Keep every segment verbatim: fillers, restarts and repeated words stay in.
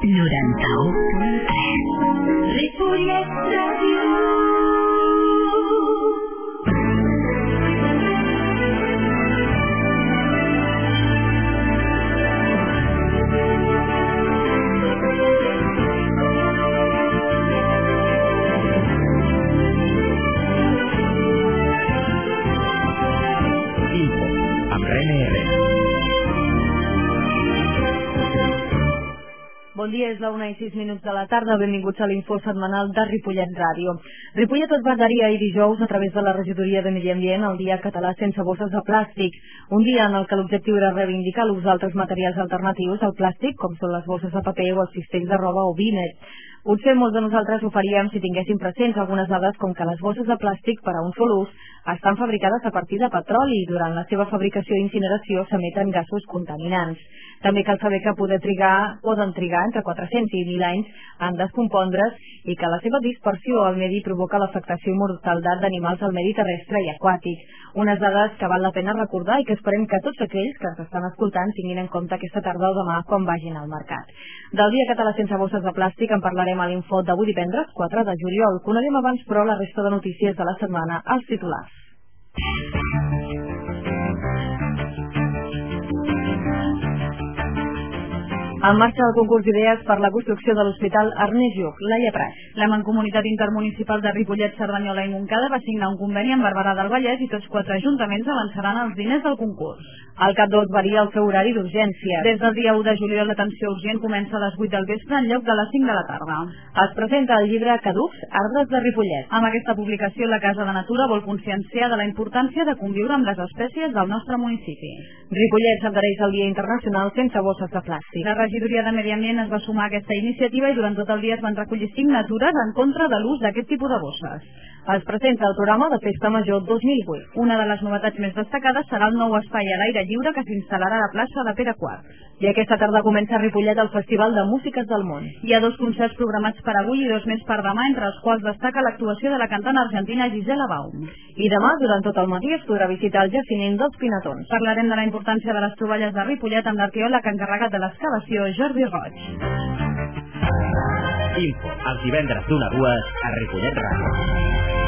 noranta-u punt tres. Ripollet Ràdio. Bon dia, és la una i sis minuts de la tarda. Benvinguts a l'info setmanal de Ripollet Ràdio. Ripollet et va adherir ahir dijous a través de la regidoria de Medi Ambient el Dia Català sense bosses de plàstic, un dia en el que l'objectiu era reivindicar l'ús d'altres materials alternatius al plàstic, com són les bosses de paper o els cistells de roba o vímet. Potser molts de nosaltres ho faríem si tinguéssim presents algunes dades com que les bosses de plàstic per a un sol ús estan fabricades a partir de petroli i durant la seva fabricació i incineració s'emeten gasos contaminants. També cal saber que poder trigar, poden trigar entre quatre-cents i mil anys en descompondre's i que la seva dispersió al medi provoca l'afectació i mortaldat d'animals al medi terrestre i aquàtic. Unes dades que val la pena recordar i que esperem que tots aquells que ens estan escoltant tinguin en compte aquesta tarda o demà quan vagin al mercat. Del Dia Català sense bosses de plàstic en parlarem a l'info d'avui divendres quatre de juliol. Coneguem abans, però, la resta de notícies de la setmana als titulars. En marxa el concurs d'idees per la construcció de l'Hospital Ernest Lluch. Laia Prat. La Mancomunitat Intermunicipal de Ripollet, Cerdanyola i Montcada va signar un conveni amb Barberà del Vallès i tots quatre ajuntaments avançaran els diners del concurs. El CatDot varia el seu horari d'urgència. Des del dia u de juliol l'atenció urgent comença a les vuit del vespre en lloc de les cinc de la tarda. Es presenta el llibre Caducs, Arbres de Ripollet. Amb aquesta publicació la Casa de Natura vol conscienciar de la importància de conviure amb les espècies del nostre municipi. Ripollet s'adhereix al Dia Internacional sense bosses de plàstic. La regidoria de Medi Ambient es va sumar a aquesta iniciativa i durant tot el dia es van recollir signatures en contra de l'ús d'aquest tipus de bosses. Es presenta el programa de Festa Major dos mil vuit. Una de les novetats més destacades serà el nou espai a l'aire lliure que s'instal·larà a la plaça de Pere quart. I aquesta tarda comença a Ripollet el Festival de Músiques del Món. Hi ha dos concerts programats per avui i dos més per demà, entre els quals destaca l'actuació de la cantant argentina Gisela Baum. I demà, durant tot el matí, es podrà visitar el jaciment dels Pinatons. Parlarem de la importància de les troballes de Ripollet amb l'arqueòleg encarregat de l'excavació, Jordi Roig. Info, els divendres d'una a dues a Ripollet Ràdio.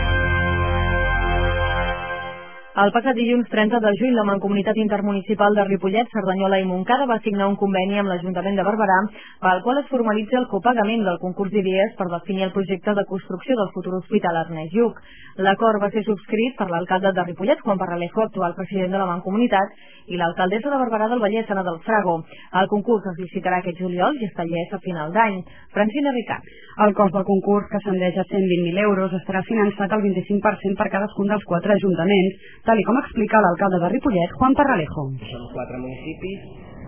El passat dilluns trenta de juny, la Mancomunitat Intermunicipal de Ripollet, Cerdanyola i Montcada va signar un conveni amb l'Ajuntament de Barberà pel qual es formalitza el copagament del concurs d'idees per definir el projecte de construcció del futur Hospital Ernest Lluch. L'acord va ser subscrit per l'alcalde de Ripollet, Juan Parralejo, actual president de la Mancomunitat, i l'alcaldessa de Barberà del Vallès, Ana del Frago. El concurs es licitarà aquest juliol i està llest a final d'any. Francina Ricard. El cost del concurs, que ascendeix a cent vint mil euros, estarà finançat al vint-i-cinc per cent per cadascun dels quatre ajuntaments, tal i com explica l'alcalde de Ripollet, Juan Parralejo. Són quatre municipis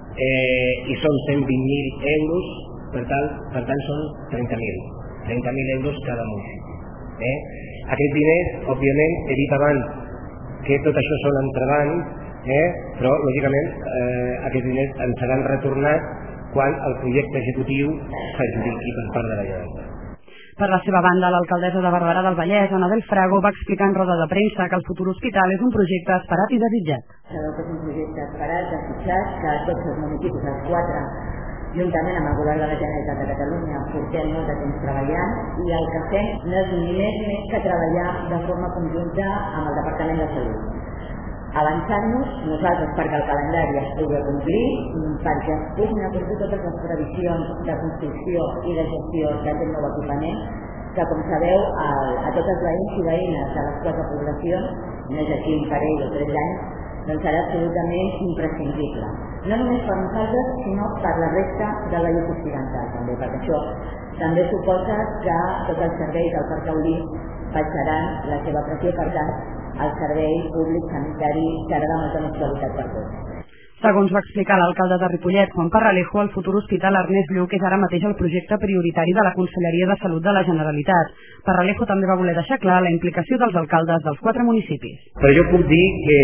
eh, i són cent vint mil euros, per tant, per tant són trenta mil. trenta mil euros cada municipi. Eh? Aquests diners, òbviament, he dit abans que tot això són entrebancs, eh? però, lògicament, eh, aquests diners ens seran retornats quan el projecte executiu s'adjudiqui per part de la Generalitat. Per la seva banda, l'alcaldessa de Barberà del Vallès, Ana del Frago, va explicar en roda de premsa que el futur hospital és un projecte esperat i desitjat. Sabeu que és un projecte esperat, desitjat, que tots els municipis, els quatre, juntament amb el govern de la Generalitat de Catalunya, portem molt de temps treballant i el que fem no és ni més ni més que treballar de forma conjunta amb el Departament de Salut. Avançant-nos, nosaltres perquè el calendari es pugui complir, perquè es puguin acomplir totes les previsions de construcció i de gestió d'aquest nou equipament, que com sabeu a, a totes les veïns i veïnes de les quatre poblacions, més aquí un parell o tres anys, doncs serà absolutament imprescindible. No només per nosaltres, sinó per la resta de la Lluch Occidental, també, perquè això també suposa que tots els serveis del Parc Taulí baixaran la seva pressió, per tant, el servei públic sanitari serà de molta més qualitat per tots. Segons va explicar l'alcalde de Ripollet, Juan Parralejo, el futur hospital Ernest Lluch és ara mateix el projecte prioritari de la Conselleria de Salut de la Generalitat. Parralejo també va voler deixar clar la implicació dels alcaldes dels quatre municipis. Però jo puc dir que,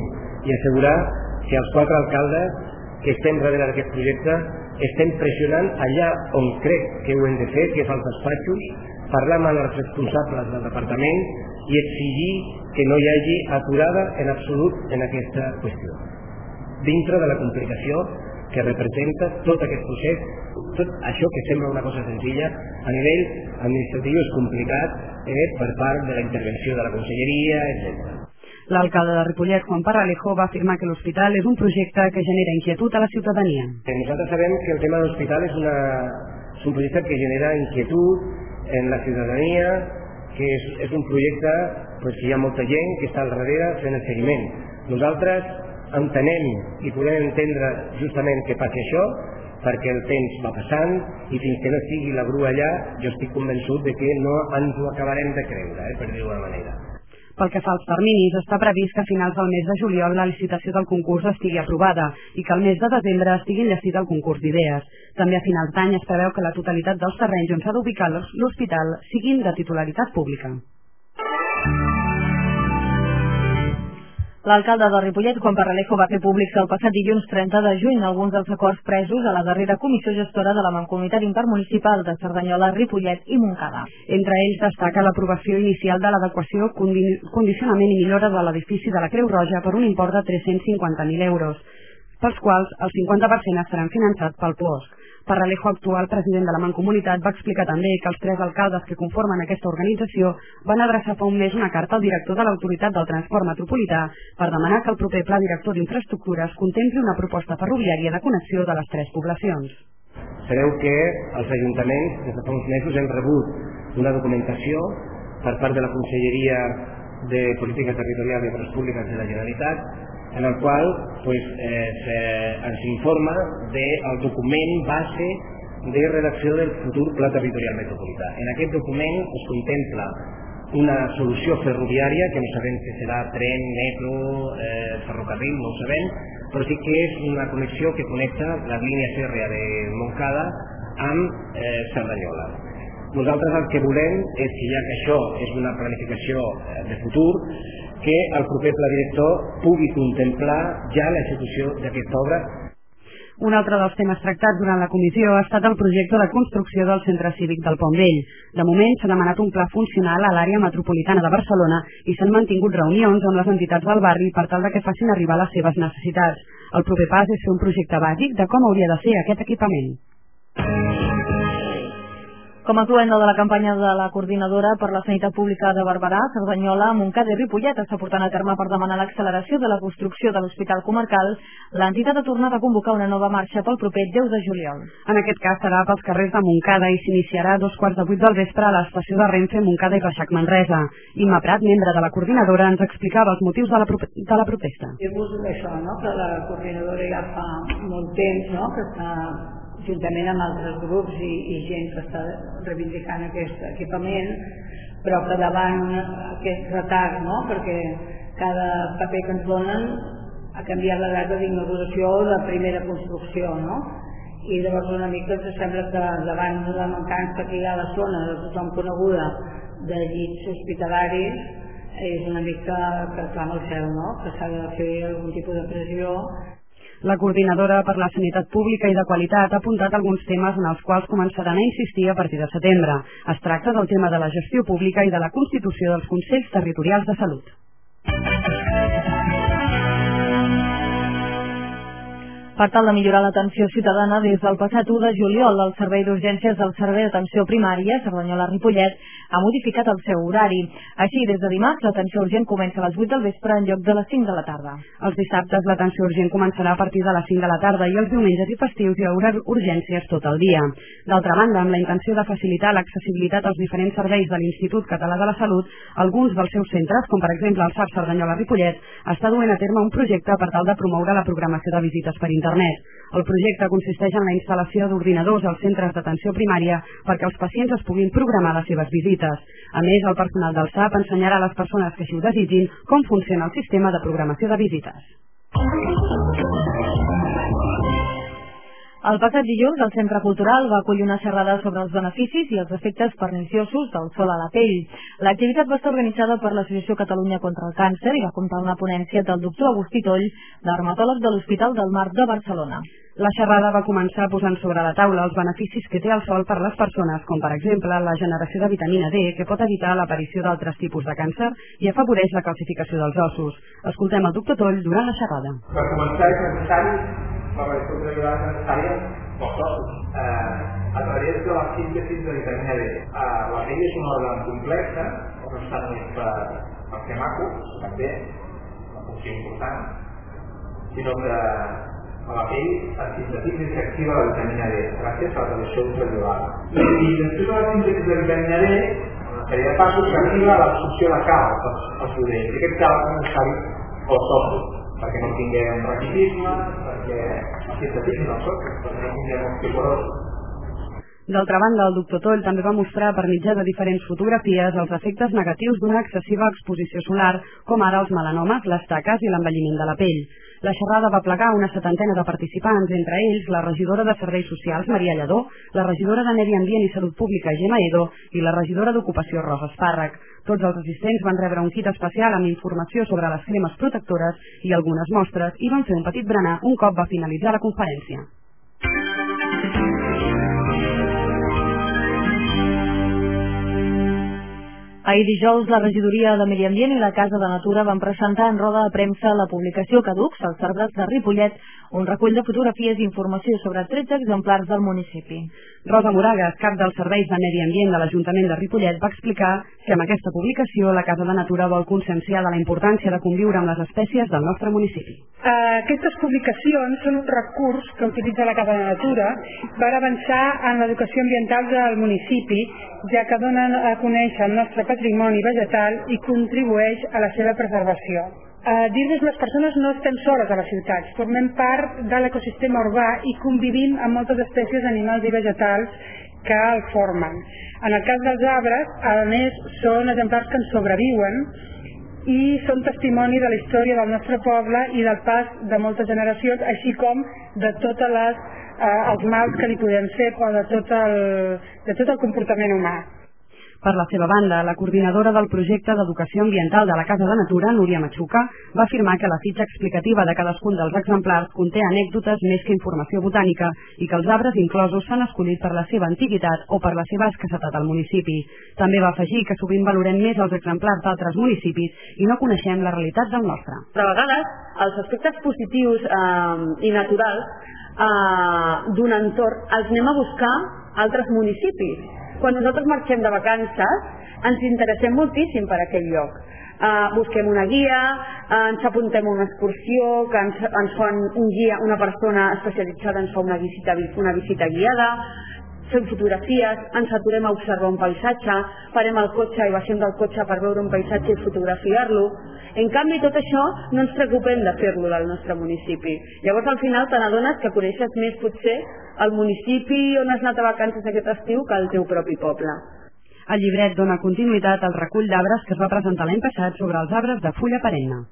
i assegurar que els quatre alcaldes que estem darrere d'aquest projecte estem pressionant allà on crec que ho hem de fer, que és als despatxos, parlar amb els responsables del departament i exigir que no hi hagi aturada en absolut en aquesta qüestió, dintre de la complicació que representa tot aquest procés tot això que sembla una cosa senzilla, a nivell administratiu és complicat eh, per part de la intervenció de la conselleria, etcètera. L'alcalde de Ripollet, Juan Parralejo, va afirmar que l'hospital és un projecte que genera inquietud a la ciutadania. Nosaltres sabem que el tema de l'hospital és, una, és un projecte que genera inquietud en la ciutadania, que és, és un projecte pues, que hi ha molta gent que està al darrere fent el seguiment. Nosaltres entenem i podem entendre justament què passa això, perquè el temps va passant i fins que no estigui la grua allà, jo estic convençut de que no ens ho acabarem de creure, eh, per dir-ho d'una manera. Pel que fa als terminis, està previst que a finals del mes de juliol la licitació del concurs estigui aprovada i que al mes de desembre estigui enllestit el concurs d'idees. També a finals d'any es preveu que la totalitat dels terrenys on s'ha d'ubicar l'hospital siguin de titularitat pública. L'alcalde de Ripollet, Juan Parralejo, va fer públics el passat dilluns trenta de juny alguns dels acords presos a la darrera comissió gestora de la Mancomunitat Intermunicipal de Cerdanyola, Ripollet i Montcada. Entre ells destaca l'aprovació inicial de l'adequació, condicionament i millora de l'edifici de la Creu Roja per un import de tres-cents cinquanta mil euros, pels quals el cinquanta per cent estaran finançats pel P O S C. Parralejo, actual president de la Mancomunitat, va explicar també que els tres alcaldes que conformen aquesta organització van adreçar fa un mes una carta al director de l'Autoritat del Transport Metropolità per demanar que el proper Pla Director d'Infraestructures contempli una proposta ferroviària de connexió de les tres poblacions. Sabeu que els ajuntaments des de fa uns mesos hem rebut una documentació per part de la Conselleria de Política Territorial i Obres Públiques de la Generalitat, en el qual pues, eh, se, ens informa del document base de redacció del futur Pla Territorial Metropolità. En aquest document es contempla una solució ferroviària, que no sabem si serà tren, metro, eh, ferrocarril, no ho sabem, però sí que és una connexió que connecta la línia fèrrea de Montcada amb eh, Cerdanyola. Nosaltres el que volem és que, ja que això és una planificació de futur, que el proper pla director pugui contemplar ja l'execució d'aquesta obra. Un altre dels temes tractats durant la comissió ha estat el projecte de construcció del centre cívic del Pont Vell. De moment s'ha demanat un pla funcional a l'àrea metropolitana de Barcelona i s'han mantingut reunions amb les entitats del barri per tal de que facin arribar les seves necessitats. El proper pas és fer un projecte bàsic de com hauria de ser aquest equipament. Com a cluenda de la campanya de la Coordinadora per la Sanitat Pública de Barberà, Cerdanyola, Montcada i Ripollet està portant a terme per demanar l'acceleració de la construcció de l'Hospital Comarcal, l'entitat ha tornat a convocar una nova marxa pel proper deu de juliol. En aquest cas serà pels carrers de Montcada i s'iniciarà a dos quarts de vuit del vespre a l'estació de Renfe Montcada i Reixac Manresa. Imma Prat, membre de la Coordinadora, ens explicava els motius de la, pro de la protesta. Dir-vos això, no? Que la Coordinadora ja fa molt temps, no? Que està juntament amb altres grups i, i gent que està reivindicant aquest equipament, però que davant aquest retard, no? Perquè cada paper que ens donen ha canviat la data d'inauguració o de primera construcció, no? I llavors una mica ens sembla que davant la mancança que hi ha a la zona de tothom coneguda de llits hospitalaris és una mica que clama al cel, no? Que s'ha de fer algun tipus de pressió. La Coordinadora per la Sanitat Pública i de Qualitat ha apuntat alguns temes en els quals començaran a insistir a partir de setembre. Es tracta del tema de la gestió pública i de la constitució dels Consells Territorials de Salut. Per tal de millorar l'atenció ciutadana, des del passat u de juliol, el Servei d'Urgències del Servei d'Atenció Primària, Cerdanyola-Ripollet, ha modificat el seu horari. Així, des de dimarts, l'atenció urgent comença a les vuit del vespre en lloc de les cinc de la tarda. Els dissabtes, l'atenció urgent començarà a partir de les cinc de la tarda i els diumenges i festius hi haurà urgències tot el dia. D'altra banda, amb la intenció de facilitar l'accessibilitat als diferents serveis de l'Institut Català de la Salut, alguns dels seus centres, com per exemple el S A P Cerdanyola-Ripollet, està duent a terme un projecte per tal de promoure la programació de visites per internet. El projecte consisteix en la instal·lació d'ordinadors als centres d'atenció primària perquè els pacients es puguin programar les seves visites. A més, el personal del S A P ensenyarà a les persones que així ho desitgin com funciona el sistema de programació de visites. El passat dilluns, el Centre Cultural va acollir una xerrada sobre els beneficis i els efectes perniciosos del sol a la pell. L'activitat va estar organitzada per l'Associació Catalunya contra el Càncer i va comptar una ponència del doctor Agustí Toll, dermatòleg de l'Hospital del Mar de Barcelona. La xerrada va començar posant sobre la taula els beneficis que té el sol per les persones, com per exemple la generació de vitamina D, que pot evitar l'aparició d'altres tipus de càncer i afavoreix la calcificació dels ossos. Escoltem el doctor Toll durant la xerrada. Per començar és necessari, per la història és necessària pels ossos, eh, a través de la síntesi de vitamina D. Eh, la pell és un òrgan complex, no està només per, per fer maco, també, una funció important, sinó que a la pell es sintetitza i s'activa la vitamina D gràcies a la relació ultraviolada. I, i després de la síntesi de vitamina D, una sèrie de passos s'activa l'absorció de calç als budells. I aquest calç és necessari pels ossos, perquè no tinguem raquitisme, perquè no sintetitzin els ossos, perquè no tinguem osteoporosi. D'altra banda, el doctor Toll també va mostrar per mitjà de diferents fotografies els efectes negatius d'una excessiva exposició solar, com ara els melanomes, les taques i l'envelliment de la pell. La xerrada va plegar una setantena de participants, entre ells la regidora de Serveis Socials, Maria Lledó, la regidora de Medi Ambient i Salut Pública, Gemma Edo, i la regidora d'Ocupació, Rosa Espàrrec. Tots els assistents van rebre un kit especial amb informació sobre les cremes protectores i algunes mostres i van fer un petit berenar un cop va finalitzar la conferència. Ahir dijous, la regidoria de Medi Ambient i la Casa de Natura van presentar en roda de premsa la publicació Caducs, als arbres de Ripollet, un recull de fotografies i informació sobre tretze exemplars del municipi. Rosa Moragas, cap dels serveis de Medi Ambient de l'Ajuntament de Ripollet, va explicar que amb aquesta publicació la Casa de Natura vol conscienciar de la importància de conviure amb les espècies del nostre municipi. Aquestes publicacions són un recurs que utilitza la Casa de Natura per avançar en l'educació ambiental del municipi, ja que donen a conèixer el nostre patrimoni vegetal i contribueix a la seva preservació. Eh, Dir-vos, les persones no estem soles a les ciutats, formem part de l'ecosistema urbà i convivim amb moltes espècies animals i vegetals que el formen. En el cas dels arbres, a més, són exemplars que ens sobreviuen i són testimoni de la història del nostre poble i del pas de moltes generacions, així com de totes les, eh, els mals que li podem fer o de tot el, de tot el comportament humà. Per la seva banda, la coordinadora del projecte d'educació ambiental de la Casa de Natura, Núria Machuca, va afirmar que la fitxa explicativa de cadascun dels exemplars conté anècdotes més que informació botànica i que els arbres inclosos s'han escollit per la seva antiguitat o per la seva escassetat al municipi. També va afegir que sovint valorem més els exemplars d'altres municipis i no coneixem la realitat del nostre. De vegades, els aspectes positius eh, i naturals eh, d'un entorn els anem a buscar a altres municipis. Quan nosaltres marxem de vacances, ens interessem moltíssim per aquell lloc. Uh, busquem una guia, uh, ens apuntem a una excursió, que ens, ens fan un guia, una persona especialitzada ens fa una visita, una visita guiada, fem fotografies, ens aturem a observar un paisatge, parem el cotxe i baixem del cotxe per veure un paisatge i fotografiar-lo. En canvi, tot això no ens preocupem de fer-lo del nostre municipi. Llavors, al final, te n'adones que coneixes més, potser, el municipi on has anat a vacances aquest estiu que el teu propi poble. El llibret dona continuïtat al recull d'arbres que es va presentar l'any passat sobre els arbres de fulla perenne.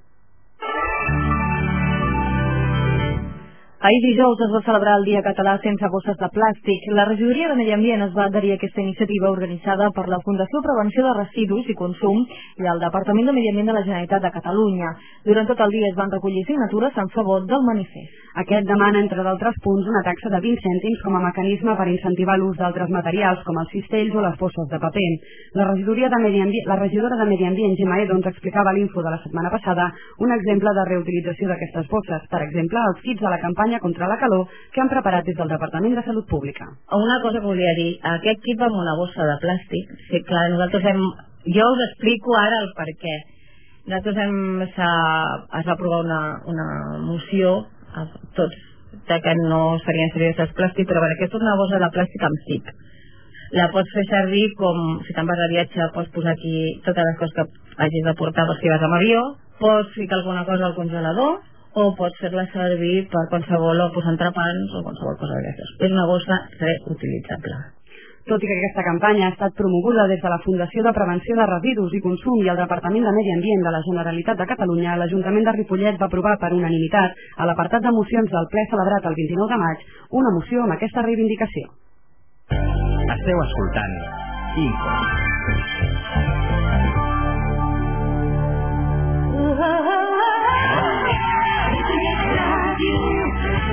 Ahir dijous es va celebrar el Dia Català sense bosses de plàstic. La regidoria de Medi Ambient es va adherir a aquesta iniciativa organitzada per la Fundació Prevenció de Residus i Consum i el Departament de Medi Ambient de la Generalitat de Catalunya. Durant tot el dia es van recollir signatures en favor del manifest. Aquest demana, entre d'altres punts, una taxa de vint cèntims com a mecanisme per incentivar l'ús d'altres materials com els cistells o les bosses de paper. La regidoria de Medi Ambient, la regidora de Medi Ambient, Gemma Edo, ens explicava a l'Info de la setmana passada un exemple de reutilització d'aquestes bosses. Per exemple, els kits de la campanya contra la calor que han preparat des del Departament de Salut Pública. Una cosa que volia dir, aquest kit va amb una bossa de plàstic. Sí, clar, nosaltres hem... Jo us explico ara el per què. Nosaltres hem... es va aprovar una, una moció a tots de que no serien seriosos els plàstics, però bueno, aquesta és una bossa de plàstic amb zip. La pots fer servir com, si te'n vas a viatge, pots posar aquí totes les coses que hagis de portar per si vas amb avió, pots ficar alguna cosa al congelador, o pots fer-la servir per qualsevol, o posar entrepans o qualsevol cosa d'aquestes. És una bossa reutilitzable. Tot i que aquesta campanya ha estat promoguda des de la Fundació de Prevenció de Residus i Consum i el Departament de Medi Ambient de la Generalitat de Catalunya, l'Ajuntament de Ripollet va aprovar per unanimitat a l'apartat de mocions del ple celebrat el vint-i-nou de maig una moció amb aquesta reivindicació. Esteu escoltant Info.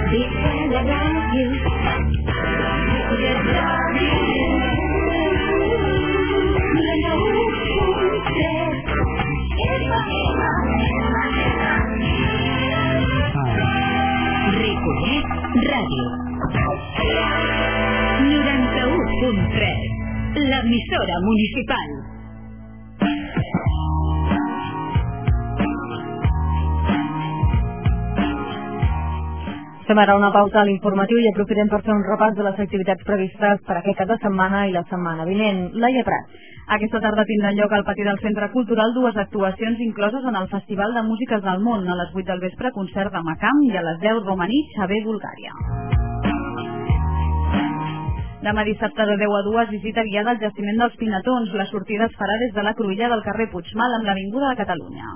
Ripollet Ràdio. Ripollet Ràdio. noranta u punt tres. Ripollet Ràdio. noranta u punt tres. L'emissora municipal. Fem ara una pausa a l'informatiu i aprofitem per fer un repàs de les activitats previstes per aquest cap de setmana i la setmana vinent. Laia Prat. Aquesta tarda tindran lloc al pati del Centre Cultural dues actuacions incloses en el Festival de Músiques del Món. A les vuit del vespre, concert de Macam, i a les deu, Romaní, Xavé, Bulgària. Demà dissabte de deu a dues, visita guiada al jaciment dels Pinatons. La sortida es farà des de la cruïlla del carrer Puigmal amb l'Avinguda de Catalunya.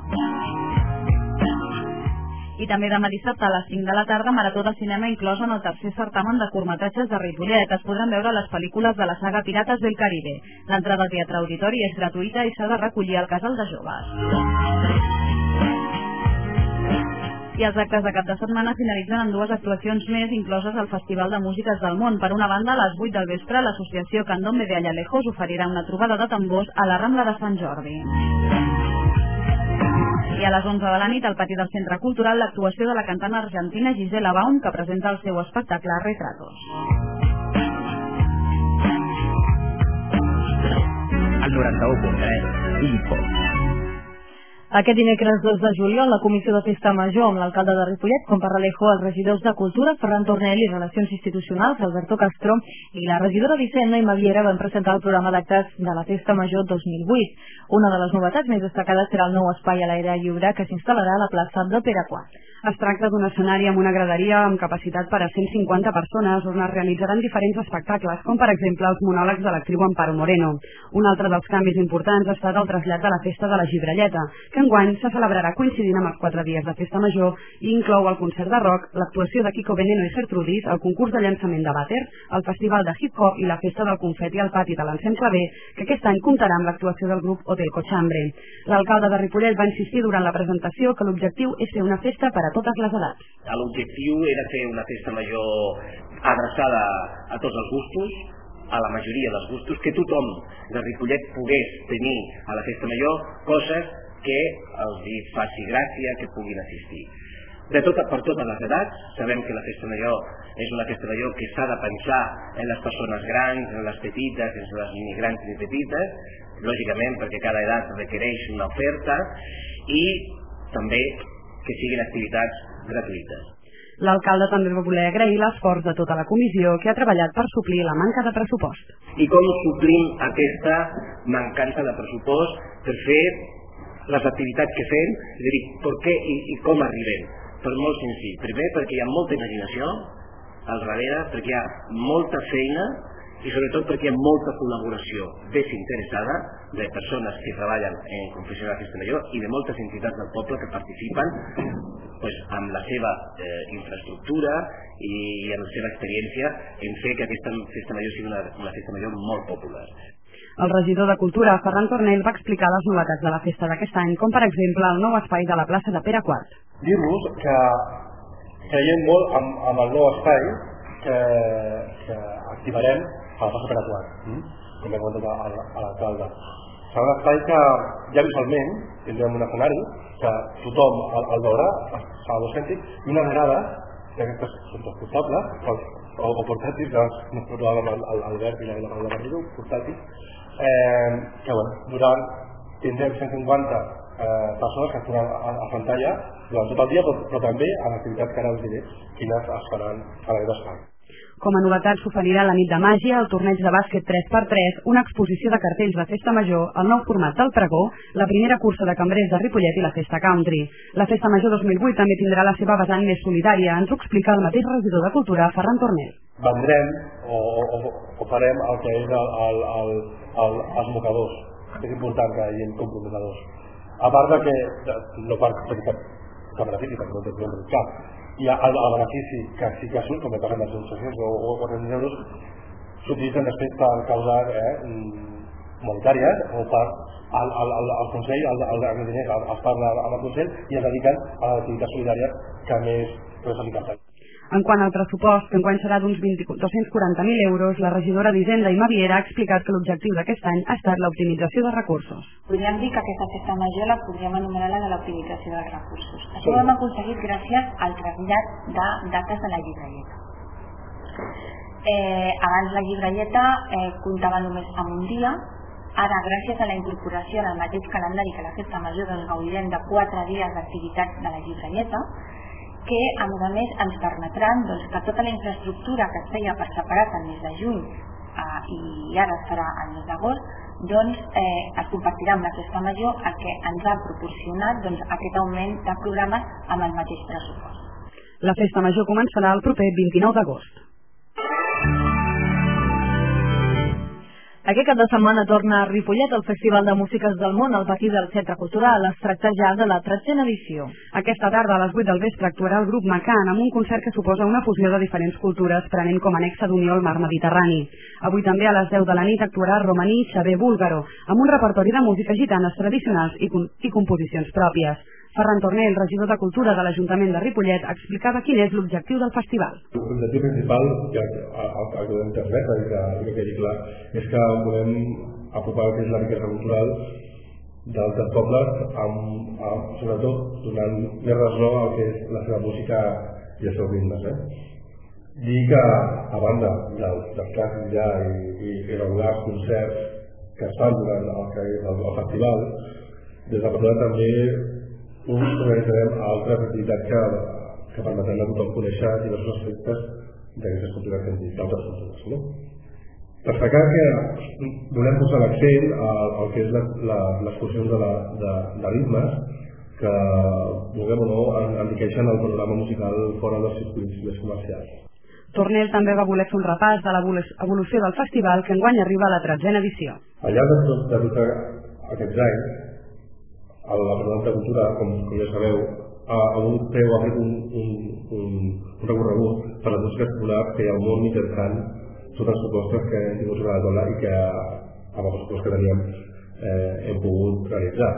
I també demà dissabte a les cinc de la tarda, marató de cinema inclosa en el tercer certamen de curtmetratges de Ripollet. Es podran veure les pel·lícules de la saga Pirates del Caribe. L'entrada al teatre auditori és gratuïta i s'ha de recollir al casal de joves. I els actes de cap de setmana finalitzen amb dues actuacions més incloses al Festival de Músiques del Món. Per una banda, a les vuit del vespre, l'associació Candombe de Allalejos oferirà una trobada de tambors a la Rambla de Sant Jordi. I a les onze de la nit, al pati del Centre Cultural, l'actuació de la cantant argentina Gisela Baum, que presenta el seu espectacle Retratos. El noranta u punt tres, Info. Aquest dimecres dos de juliol, la Comissió de Festa Major, amb l'alcalde de Ripollet, com Parralejo, els regidors de Cultura, Ferran Tornel, i Relacions Institucionals, Alberto Castro, i la regidora Vicent Noy Maviera van presentar el programa d'actes de la Festa Major dos mil vuit. Una de les novetats més destacades serà el nou espai a l'aire lliure que s'instal·larà a la plaça de Pere quart. Es tracta d'un escenari amb una graderia amb capacitat per a cent cinquanta persones, on es realitzaran diferents espectacles, com per exemple els monòlegs de l'actriu Amparo Moreno. Un altre dels canvis importants ha estat el trasllat de la Festa de la Gibrelleta, que enguany se celebrarà coincidint amb els quatre dies de Festa Major i inclou el concert de rock, l'actuació de Kiko Veneno i Gertrudis, el concurs de llançament de vàter, el festival de hip-hop i la festa del confeti al pati de l'Encén Clavé, que aquest any comptarà amb l'actuació del grup Hotel Cochambre. L'alcalde de Ripollet va insistir durant la presentació que l'objectiu és fer una festa per a totes les edats. L'objectiu era fer una festa major adreçada a tots els gustos, a la majoria dels gustos, que tothom de Ripollet pogués tenir a la festa major coses que els faci gràcia que puguin assistir. De tot, per totes les edats, sabem que la festa major és una festa major que s'ha de pensar en les persones grans, en les petites, en les ni grans ni petites, lògicament perquè cada edat requereix una oferta, i també que siguin activitats gratuïtes. L'alcalde també va voler agrair l'esforç de tota la comissió que ha treballat per suplir la manca de pressupost. I com suplim aquesta mancança de pressupost per fer les activitats que fem, és a dir, per què i, i com arribem? Per molt senzill. Primer, perquè hi ha molta imaginació al darrere, perquè hi ha molta feina i sobretot perquè hi ha molta col·laboració desinteressada de persones que treballen en confessió de festa major i de moltes entitats del poble que participen pues, amb la seva eh, infraestructura i amb la seva experiència en fer que aquesta festa major sigui una, una festa major molt popular. El regidor de Cultura, Ferran Tornel, va explicar les novetats de la festa d'aquest any, com per exemple el nou espai de la plaça de Pere quart. Dir-vos que creiem molt amb, amb el nou espai que, que activarem a la plaça Pere quart, mm? com hem comentat a l'alcalde. Serà un espai que ja visualment tindrem un escenari que tothom el, el veurà, serà docèntic, i unes grades, que aquestes són transportables, o, o portàtils, que no portàvem l'Albert i la Paula Garrido, portàtils, eh, que bueno, durant tindrem cent cinquanta eh, persones que estaran a, a pantalla durant tot el dia, però, però també en activitats que ara us diré quines es faran a aquest espai. Com a novetat s'oferirà la nit de màgia, el torneig de bàsquet tres per tres, una exposició de cartells de festa major, el nou format del pregó, la primera cursa de cambrers de Ripollet i la festa country. La festa major dos mil vuit també tindrà la seva vessant més solidària, ens ho explica el mateix regidor de Cultura, Ferran Tornel. Vendrem o, o, o farem el que és el, el, el, el, els mocadors, que és important que hi hagi comprometadors. A part de que no per cap, cap benefici, perquè no té problema cap, i el, el benefici que sí que surt, com que parlem de associacions o, o quatre mil euros, s'utilitzen després per causes eh, humanitàries o per al, al, al, al Consell, el, el, el diners es parla amb el Consell i es dediquen a l'activitat solidària que més s'ha ficat. En quant al pressupost, que enguany serà d'uns dos-cents quaranta mil euros, la regidora d'Hisenda, Imma Viera, ha explicat que l'objectiu d'aquest any ha estat l'optimització de recursos. Podríem dir que aquesta festa major la podríem anomenar la de l'optimització dels recursos. Això ho hem aconseguit gràcies al trasllat de dates de la llibrelleta. Eh, abans la llibrelleta eh, comptava només amb un dia. Ara, gràcies a la incorporació en el mateix calendari que la festa major, doncs gaudirem de quatre dies d'activitats de la llibrelleta, que a més a més ens permetran doncs, que tota la infraestructura que es feia per separat el mes de juny eh, i ara es farà el mes d'agost, doncs eh, es compartirà amb la festa major, el que ens ha proporcionat doncs, aquest augment de programes amb el mateix pressupost. La festa major començarà el proper vint-i-nou d'agost. Aquest cap de setmana torna a Ripollet el Festival de Músiques del Món al pati del Centre Cultural. Es tracta ja de la tretzena edició. Aquesta tarda a les vuit del vespre actuarà el grup Macan amb un concert que suposa una fusió de diferents cultures prenent com a nexe d'unió el mar Mediterrani. Avui també a les deu de la nit actuarà Romaní Xavé Búlgaro amb un repertori de música gitanes tradicionals i, i composicions pròpies. Ferran Tornell, regidor de Cultura de l'Ajuntament de Ripollet, explicava quin és l'objectiu del festival. L'objectiu principal, que el que hem transmès i que quedi clar, és que volem apropar el que és la riquesa cultural d'altres pobles, amb, amb, sobretot donant més ressò al que és la seva música i els seus ritmes. Eh? Dir que, a banda dels, dels clàssics ja i, i, i regulars concerts que es fan durant el, el, el festival, des de Cultura també uns organitzarem altres activitats que, que permetran a tothom conèixer diversos aspectes d'aquestes cultures científiques, d'altres cultures. No? Destacar que volem posar l'accent al que és les qüestions de, la, de, de ritmes que, vulguem o no, enriqueixen el panorama musical fora dels circuits més comercials. Tornell també va voler fer un repàs de l'evolució del festival que enguany arriba a la tretzena edició. Al llarg de tots aquests anys, la Patronato de Cultura, com, com ja sabeu, ha hagut ha fet un, un, un, un recorregut per la música popular que hi ha al món mitjançant totes les propostes que hem tingut sobre la taula i que amb els pressupostos que teníem eh, hem pogut realitzar.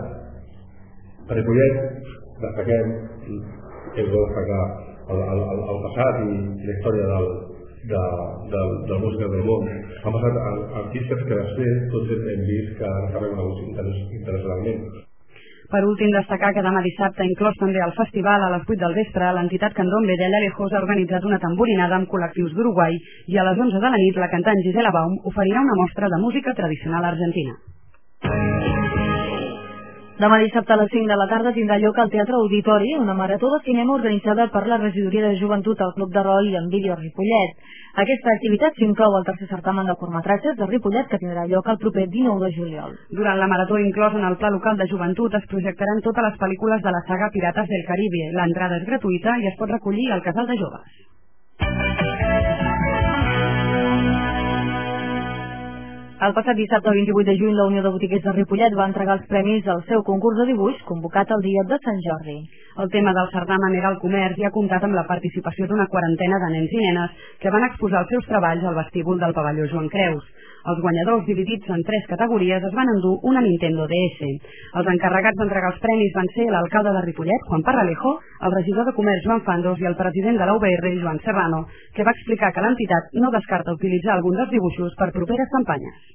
Per Ripollet destaquem, és bo destacar el, el, el, el passat i la història del, de, de, de la música del món. Han passat artistes que després tots hem vist que han estat reconeguts internacionalment. Per últim, destacar que demà dissabte, inclòs també al festival a les vuit del vespre, l'entitat Candombe de Lejos ha organitzat una tamborinada amb col·lectius d'Uruguai i a les onze de la nit la cantant Gisela Baum oferirà una mostra de música tradicional argentina. Demà dissabte a les cinc de la tarda tindrà lloc al Teatre Auditori una marató de cinema organitzada per la Regidoria de Joventut al Club de Rol i en Vídeo Ripollet. Aquesta activitat s'inclou al tercer certamen de curtmetratges de Ripollet que tindrà lloc el proper dinou de juliol. Durant la marató inclosa en el Pla Local de Joventut es projectaran totes les pel·lícules de la saga Pirates del Caribe. L'entrada és gratuïta i es pot recollir al Casal de Joves. El passat dissabte vint-i-vuit de juny la Unió de Botiguers de Ripollet va entregar els premis al seu concurs de dibuix convocat el dia de Sant Jordi. El tema del certamen era el comerç i ha comptat amb la participació d'una quarantena de nens i nenes que van exposar els seus treballs al vestíbul del pavelló Joan Creus. Els guanyadors, dividits en tres categories, es van endur una Nintendo D S. Els encarregats d'entregar els premis van ser l'alcalde de Ripollet, Juan Parralejo, el regidor de Comerç, Joan Fandos, i el president de la U B R, Joan Serrano, que va explicar que l'entitat no descarta utilitzar alguns dels dibuixos per properes campanyes.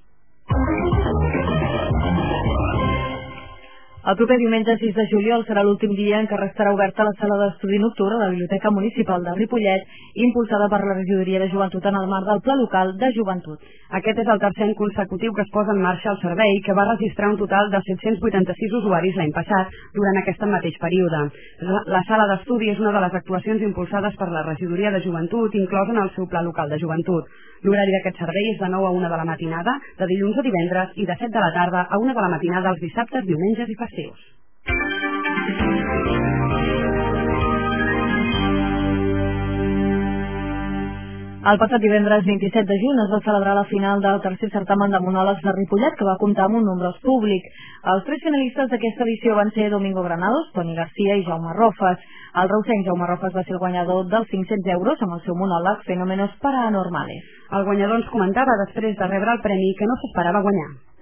El proper diumenge sis de juliol serà l'últim dia en què restarà oberta la sala d'estudi nocturn de la Biblioteca Municipal de Ripollet, impulsada per la Regidoria de Joventut en el marc del Pla Local de Joventut. Aquest és el tercer any consecutiu que es posa en marxa el servei, que va registrar un total de set-cents vuitanta-sis usuaris l'any passat, durant aquest mateix període. La, la sala d'estudi és una de les actuacions impulsades per la Regidoria de Joventut, inclosa en el seu Pla Local de Joventut. L'horari d'aquest servei és de nou a una de la matinada, de dilluns a divendres, i de set de la tarda a una de la matinada els dissabtes, diumenges i festius. El passat divendres vint-i-set de juny es va celebrar la final del tercer certamen de monòlegs de Ripollet, que va comptar amb un nombrós públic. Els tres finalistes d'aquesta edició van ser Domingo Granados, Toni Garcia i Jaume Rofes. El reusenc Jaume Rofes va ser el guanyador dels cinc-cents euros amb el seu monòleg Fenómenos Paranormales. El guanyador ens comentava després de rebre el premi que no s'esperava guanyar.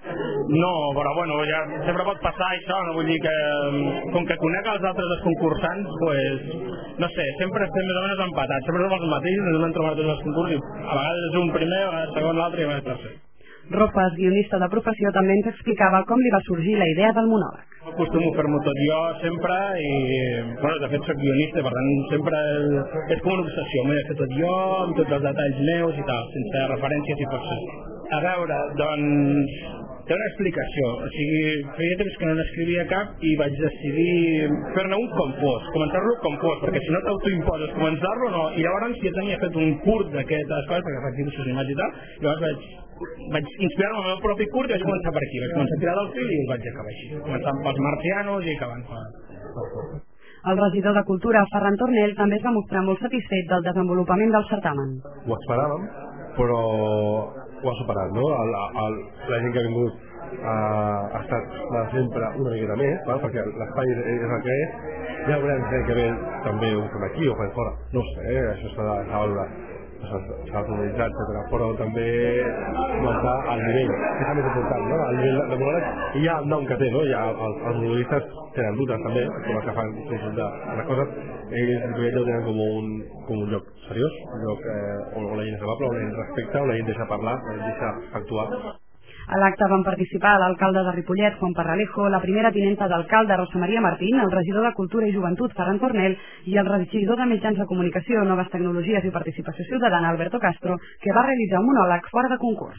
No, però bueno, ja sempre pot passar això, no vull dir que com que conec els altres concursants, pues, no sé, sempre estem més o menys empatats, sempre som els mateixos, ens hem trobat tots els concursos, a vegades és un primer, a vegades segon, l'altre i a vegades tercer. Rofes, guionista de professió, també ens explicava com li va sorgir la idea del monòleg. Acostumo a fer-m'ho tot jo sempre i, bueno, de fet soc guionista, per tant sempre és com una obsessió, m'he de fer tot jo, amb tots els detalls meus i tal, sense referències i pot ser. A veure, doncs, té una explicació, o sigui, feia temps que no n'escrivia cap i vaig decidir fer-ne un com fos, començar-lo com fos, perquè si no t'autoimposes començar-lo no, i llavors ja tenia fet un curt d'aquestes coses, perquè faig dibuixos animats i tal, i llavors vaig vaig inspirar-me en el meu propi curt i vaig començar per aquí, vaig començar a tirar del fil i el vaig acabar així, començant pels marcianos i acabant per... El regidor de Cultura, Ferran Tornel, també es va mostrar molt satisfet del desenvolupament del certamen. Ho esperàvem, però ho ha superat, no? El, el, la gent que ha vingut ha estat sempre una miqueta més, val? Perquè l'espai és el que és, ja veurem si que ve també ho fem aquí o fem fora, no sé, eh? Això s'ha de valorar. S'ha d'organitzar, etcètera, però també augmentar el nivell, que és el més important, no? El nivell de monòleg, i ja el nom que té, no? Ja els, els monologuistes tenen dutes també, com els que fan conjunt de les coses, ells ho tenen com un, com un lloc seriós, un lloc eh, on la gent és amable, on la gent respecta, on la gent deixa parlar, on la gent deixa actuar. A l'acte van participar l'alcalde de Ripollet, Juan Parralejo, la primera tinenta d'alcalde, Rosa Maria Martín, el regidor de Cultura i Joventut, Ferran Tornel, i el regidor de Mitjans de Comunicació, Noves Tecnologies i Participació Ciutadana, Alberto Castro, que va realitzar un monòleg fora de concurs.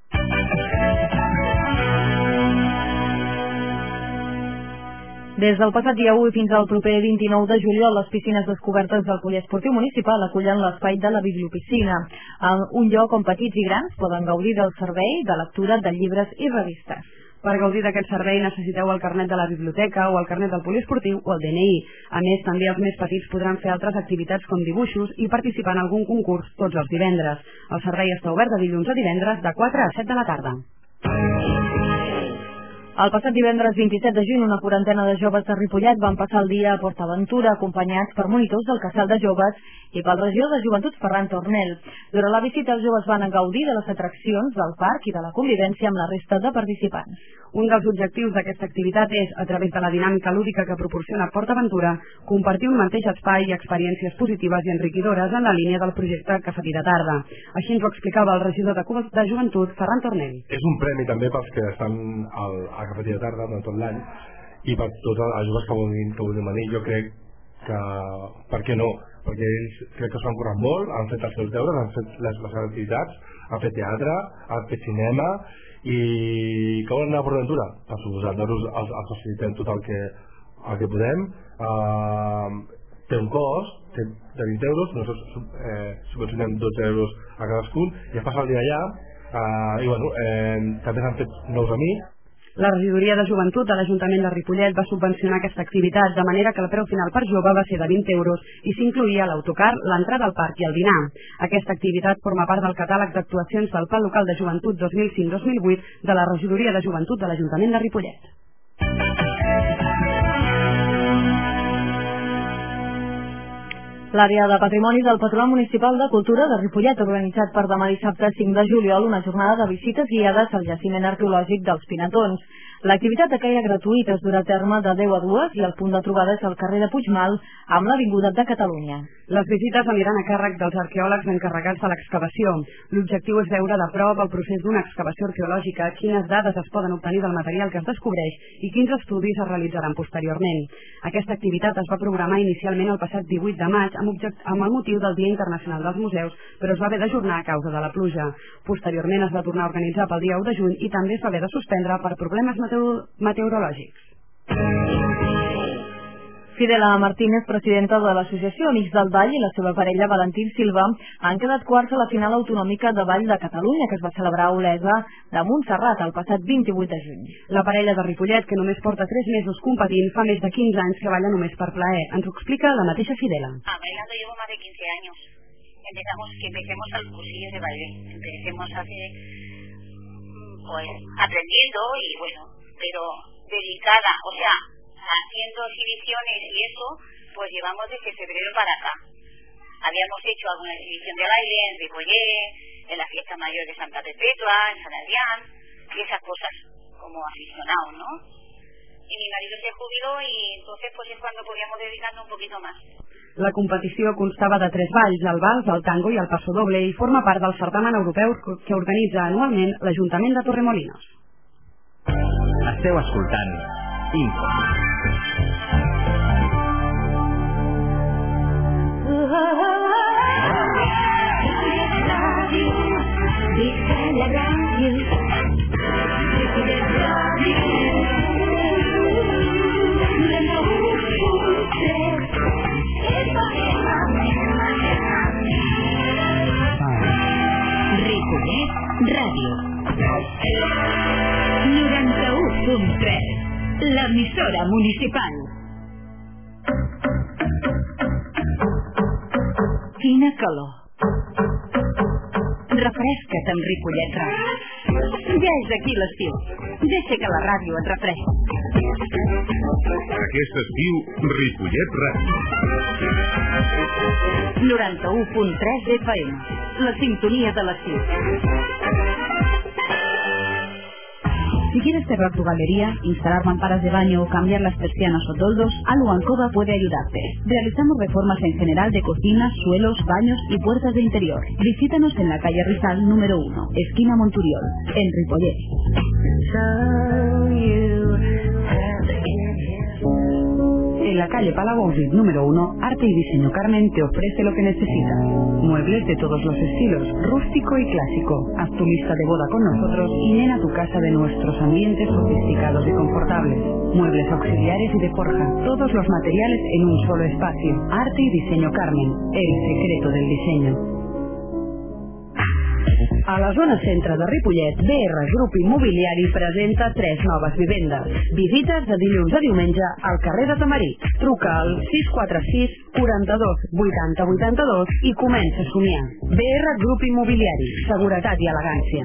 Des del passat dia u i fins al proper vint-i-nou de juliol, les piscines descobertes del Poliesportiu Municipal acullen l'espai de la Bibliopiscina, un lloc on petits i grans poden gaudir del servei de lectura de llibres i revistes. Per gaudir d'aquest servei necessiteu el carnet de la biblioteca o el carnet del poliesportiu o el D N I. A més, també els més petits podran fer altres activitats com dibuixos i participar en algun concurs tots els divendres. El servei està obert de dilluns a divendres de quatre a set de la tarda. El passat divendres vint-i-set de juny, una quarantena de joves de Ripollet van passar el dia a PortAventura acompanyats per monitors del Casal de Joves i pel regidor de Joventut, Ferran Tornel. Durant la visita, els joves van gaudir de les atraccions del parc i de la convivència amb la resta de participants. Un dels objectius d'aquesta activitat és, a través de la dinàmica lúdica que proporciona PortAventura, compartir un mateix espai i experiències positives i enriquidores en la línia del projecte Cafetí de Tarda. Així ens ho explicava el regidor de, de Joventut, Ferran Tornel. És un premi també pels que estan al, a Cafetí de Tarda durant tot l'any i per tots els joves que vulguin, que vulguin venir. Jo crec que, per què no? Perquè ells crec que s'ho han currat molt, han fet els seus deures, han fet les, les activitats, han fet teatre, han fet cinema i que volen anar a PortAventura? Per suposat, nosaltres els, els facilitem tot el que, el que podem. Uh, té un cost té de vint euros, nosaltres eh, subvencionem dotze euros a cadascun i es passa el dia allà uh, i bueno, eh, també s'han fet nous amics. La regidoria de Joventut de l'Ajuntament de Ripollet va subvencionar aquesta activitat, de manera que el preu final per jove va ser de vint euros i s'incloïa l'autocar, l'entrada al parc i el dinar. Aquesta activitat forma part del catàleg d'actuacions del Pla Local de Joventut dos mil cinc dos mil vuit de la regidoria de Joventut de l'Ajuntament de Ripollet. L'àrea de patrimoni del Patronat Municipal de Cultura de Ripollet ha organitzat per demà dissabte cinc de juliol una jornada de visites guiades al jaciment arqueològic dels Pinatons. L'activitat de caire gratuïta es durà a terme de deu a dues i el punt de trobada és al carrer de Puigmal amb l'Avinguda de Catalunya. Les visites aniran a càrrec dels arqueòlegs encarregats de l'excavació. L'objectiu és veure de prop el procés d'una excavació arqueològica, quines dades es poden obtenir del material que es descobreix i quins estudis es realitzaran posteriorment. Aquesta activitat es va programar inicialment el passat divuit de maig amb, amb el motiu del Dia Internacional dels Museus, però es va haver d'ajornar a causa de la pluja. Posteriorment es va tornar a organitzar pel dia u de juny i també es va haver de suspendre per problemes meteorològics. Fidela Martínez, presidenta de l'Associació Amics del Vall, i la seva parella Valentín Silva han quedat quarts a la final autonòmica de Vall de Catalunya, que es va celebrar a Olesa de Montserrat el passat vint-i-vuit de juny. La parella de Ripollet, que només porta tres mesos competint, fa més de quinze anys que balla només per plaer. Ens ho explica la mateixa Fidela. Ah, bailando llevo más de quince años. Empezamos, que empecemos a los cursillos de baile. Empecemos hace, pues, aprendiendo y bueno, pero dedicada, o sea, haciendo exhibiciones y eso, pues llevamos desde febrero para acá. Habíamos hecho alguna exhibición de baile en Ripollet, en la fiesta mayor de Santa Perpetua, en San Adrián, y esas cosas como aficionados, ¿no? Y mi marido se jubiló y entonces pues es cuando podíamos dedicarnos un poquito más. La competició constava de tres balls, el vals, el tango i el pasodoble, i forma part del certamen europeu que organitza anualment l'Ajuntament de Torremolinos. Esteu escoltant Info. Ripollet Ràdio noranta-u punt tres, l'emissora municipal. Quina calor! Refresca't amb Ripollet Ràdio. Ja és aquí l'estiu. Deixa que la ràdio et refresqui. Aquest estiu, Ripollet Ràdio. noranta-u punt tres F M, la sintonía de l'estiu. Si quieres cerrar tu galería, instalar mamparas de baño o cambiar las persianas o toldos, Alu Alcoba puede ayudarte. Realizamos reformas en general de cocinas, suelos, baños y puertas de interior. Visítanos en la calle Rizal número uno, esquina Monturiol, en Ripollet. En la calle Palagousit número uno, Arte y Diseño Carmen te ofrece lo que necesitas. Muebles de todos los estilos, rústico y clásico. Haz tu lista de boda con nosotros y llena tu casa de nuestros ambientes sofisticados y confortables. Muebles auxiliares y de forja, todos los materiales en un solo espacio. Arte y Diseño Carmen, el secreto del diseño. A la zona centre de Ripollet, B R Grup Immobiliari presenta tres noves vivendes. Visites de dilluns a diumenge al carrer de Tamarit. Truca al sis quatre sis, quaranta-dos, vuitanta, vuitanta-dos i comença a somiar. B R Grup Immobiliari, seguretat i elegància.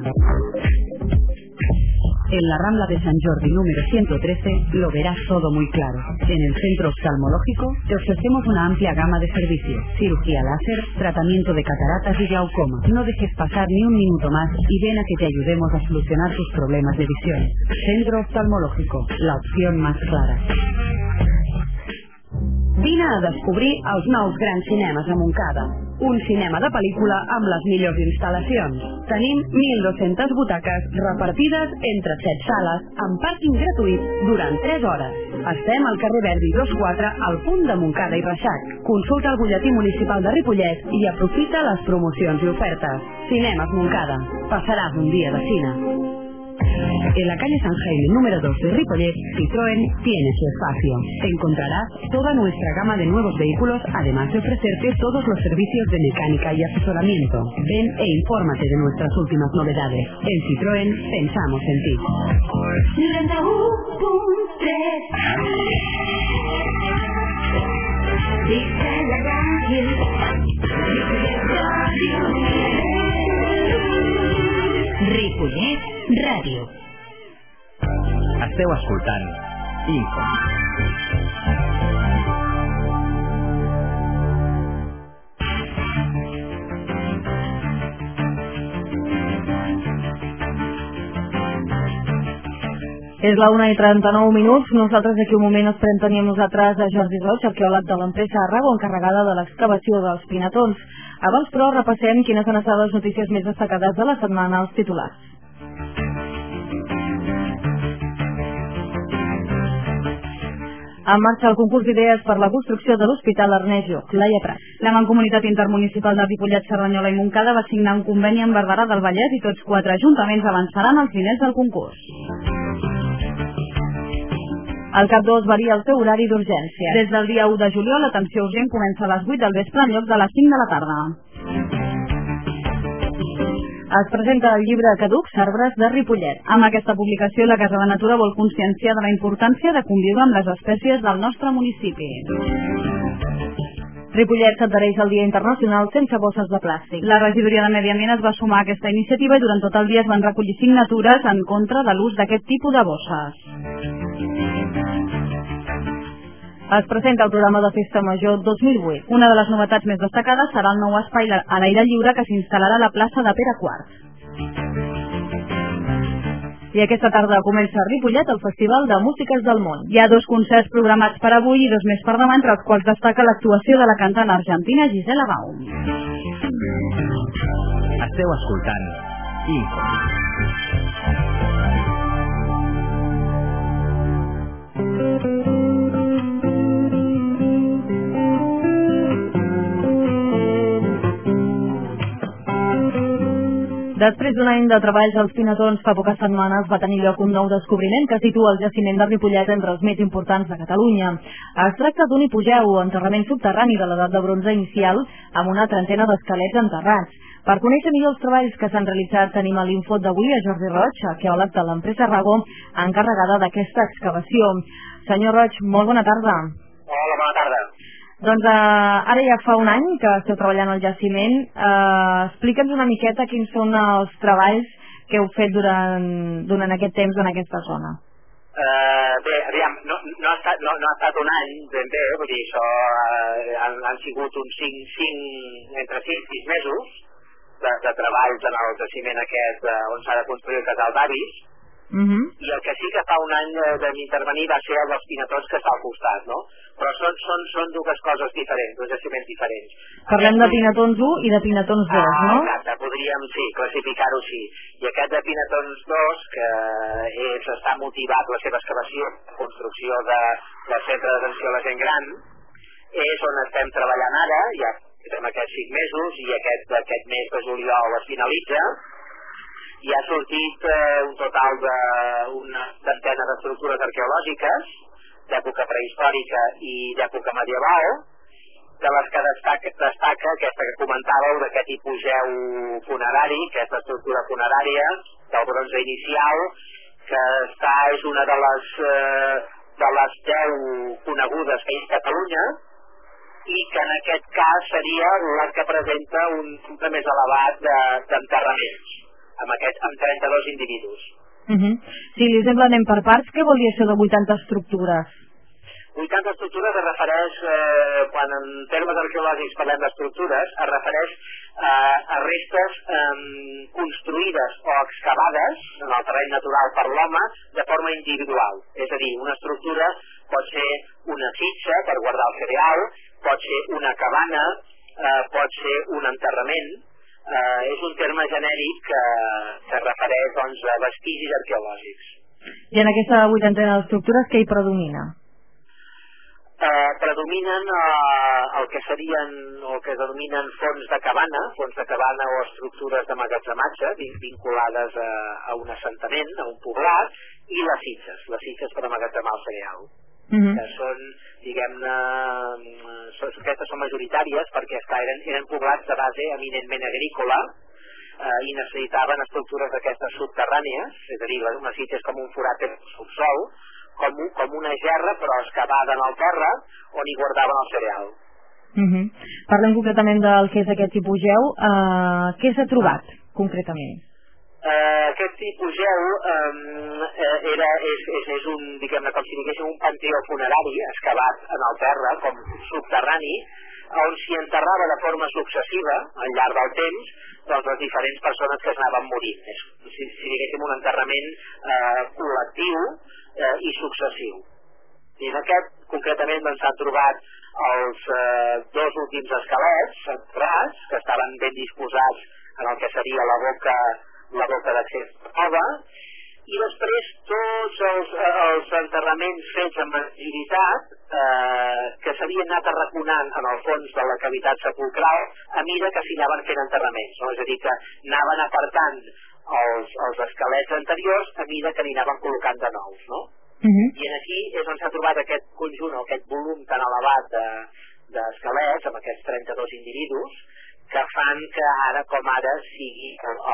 En la Rambla de San Jordi número ciento trece lo verás todo muy claro. En el centro oftalmológico te ofrecemos una amplia gama de servicios: cirugía láser, tratamiento de cataratas y glaucoma. No dejes pasar ni un minuto más y ven a que te ayudemos a solucionar tus problemas de visión. Centro oftalmológico, la opción más clara. Vine a descobrir els nous grans cinemes a Montcada. Un cinema de pel·lícula amb les millors instal·lacions. Tenim mil dos-centes butaques repartides entre set sales amb pàrquing gratuït durant tres hores. Estem al carrer Verdi dos quatre al punt de Montcada i Reixac. Consulta el butlletí municipal de Ripollet i aprofita les promocions i ofertes. Cinemes Montcada. Passaràs un dia de cine. En la calle San Jaime número dos de Ripollet, Citroën tiene su espacio. Encontrarás toda nuestra gama de nuevos vehículos, además de ofrecerte todos los servicios de mecánica y asesoramiento. Ven e infórmate de nuestras últimas novedades. En Citroën pensamos en ti. noranta-u punt tres Ripollet Ràdio. Esteu escoltant Info. És la una i trenta-nou minuts. Nosaltres d'aquí un moment ens prenem nosaltres a Jordi Roig, arqueòleg de l'empresa Arrago, encarregada de l'excavació dels pinatons. Abans, però, repassem quines han estat les notícies més destacades de la setmana als titulars. En marxa el concurs d'idees per la construcció de l'Hospital Ernest Lluch. Laia Prat. La Mancomunitat Intermunicipal de Ripollet, Cerdanyola i Montcada va signar un conveni amb Barberà del Vallès i tots quatre ajuntaments avançaran els diners del concurs. El CAP dos varia el seu horari d'urgència. Des del dia u de juliol, l'atenció urgent comença a les vuit del vespre en lloc de les cinc de la tarda. Es presenta el llibre Caducs Arbres de Ripollet. Amb aquesta publicació, la Casa de Natura vol conscienciar de la importància de conviure amb les espècies del nostre municipi. Ripollet s'adhereix al Dia Internacional sense bosses de plàstic. La regidoria de Medi Ambient es va sumar a aquesta iniciativa i durant tot el dia es van recollir signatures en contra de l'ús d'aquest tipus de bosses. Es presenta el programa de Festa Major dos mil vuit. Una de les novetats més destacades serà el nou espai a l'aire lliure que s'instal·larà a la plaça de Pere quart. I aquesta tarda comença a Ripollet el Festival de Músiques del Món. Hi ha dos concerts programats per avui i dos més per demà, entre els quals destaca l'actuació de la cantant argentina Gisela Baum. Esteu escoltant Info. Després d'un any de treballs als Pinatons, fa poques setmanes va tenir lloc un nou descobriment que situa el jaciment de Ripollet entre els més importants de Catalunya. Es tracta d'un hipogeu, enterrament subterrani de l'edat de bronze inicial, amb una trentena d'esquelets enterrats. Per conèixer millor els treballs que s'han realitzat, tenim a l'infot d'avui a Jordi Roig, arqueòleg de l'empresa Rago, encarregada d'aquesta excavació. Senyor Roig, molt bona tarda. Hola, bona tarda. Doncs uh, ara ja fa un any que esteu treballant al jaciment. Uh, Explica'ns una miqueta quins són els treballs que heu fet durant, durant aquest temps en aquesta zona. Uh, bé, aviam, no, no, ha estat, no, no ha estat un any ben bé, vull dir, això uh, han, han sigut uns cinc, cinc, entre cinc i sis mesos de, de treballs en el jaciment aquest uh, on s'ha de construir el casal d'avis. Uh -huh. I el que sí que fa un any eh, de m'intervenir va ser el dels Pinatons que està al costat, no? Però són, són, són dues coses diferents, dos jaciments diferents. Parlem de Pinatons u i de Pinatons dos, ah, no? Exacte, podríem, sí, classificar-ho així. I aquest de Pinatons dos, que és, està motivat la seva excavació, la construcció de, del centre d'atenció a la gent gran, és on estem treballant ara, ja en aquests cinc mesos, i aquest, aquest mes de juliol es finalitza, i ha sortit eh, un total d'una centena d'estructures arqueològiques d'època prehistòrica i d'època medieval, de les que destaca, destaca aquesta que comentàveu d'aquest hipogeu funerari, aquesta estructura funerària del bronze inicial, que està, és una de les, eh, de les deu conegudes que hi ha a Catalunya, i que en aquest cas seria la que presenta un nombre més elevat d'enterraments. De, amb, aquest, amb trenta-dos individus. Uh -huh. Si li sembla, anem per parts. Què vol dir això de vuitanta estructures? vuitanta estructures es refereix, eh, quan en termes arqueològics parlem d'estructures, es refereix eh, a restes eh, construïdes o excavades en el terreny natural per l'home de forma individual. És a dir, una estructura pot ser una fitxa per guardar el cereal, pot ser una cabana, eh, pot ser un enterrament. Uh, és un terme genèric que, que refereix doncs, a vestigis arqueològics. I en aquesta vuitantena d'estructures què hi predomina? Uh, predominen uh, el que serien o el que es denominen fons de cabana, fons de cabana o estructures d'emmagatzematge vinculades a, a un assentament, a un poblat, i les sitges, les sitges per emmagatzemar el cereal. Uh -huh. Que són, diguem-ne, aquestes són majoritàries perquè esclar, eren, eren poblats de base eminentment agrícola eh, i necessitaven estructures d'aquestes subterrànies, és a dir, una sitja és com un forat en el subsol, com, un, com una gerra però excavada en el terra on hi guardaven el cereal. Uh -huh. Parlem concretament del que és aquest hipogeu. Uh, què s'ha trobat concretament? Uh, aquest hipogeu um, era, és, és, és un, diguem-ne, com si diguéssim un panteó funerari excavat en el terra, com subterrani, on s'hi enterrava de forma successiva, al llarg del temps, doncs les diferents persones que es anaven morint. És, si, si diguéssim, un enterrament uh, col·lectiu uh, i successiu. I en aquest, concretament, doncs, s'han trobat els uh, dos últims esquelets enterrats, que estaven ben disposats en el que seria la boca la boca d'accés nova, i després tots els, els enterraments fets amb agilitat eh, que s'havien anat arraconant en el fons de la cavitat sepulcral a mida que s'hi anaven fent enterraments, no? És a dir, que anaven apartant els, els esquelets anteriors a mida que n'hi anaven col·locant de nous, no? Uh-huh. I aquí és on s'ha trobat aquest conjunt, aquest volum tan elevat d'esquelets, de, amb aquests trenta-dos individus, que fan que ara com ara sigui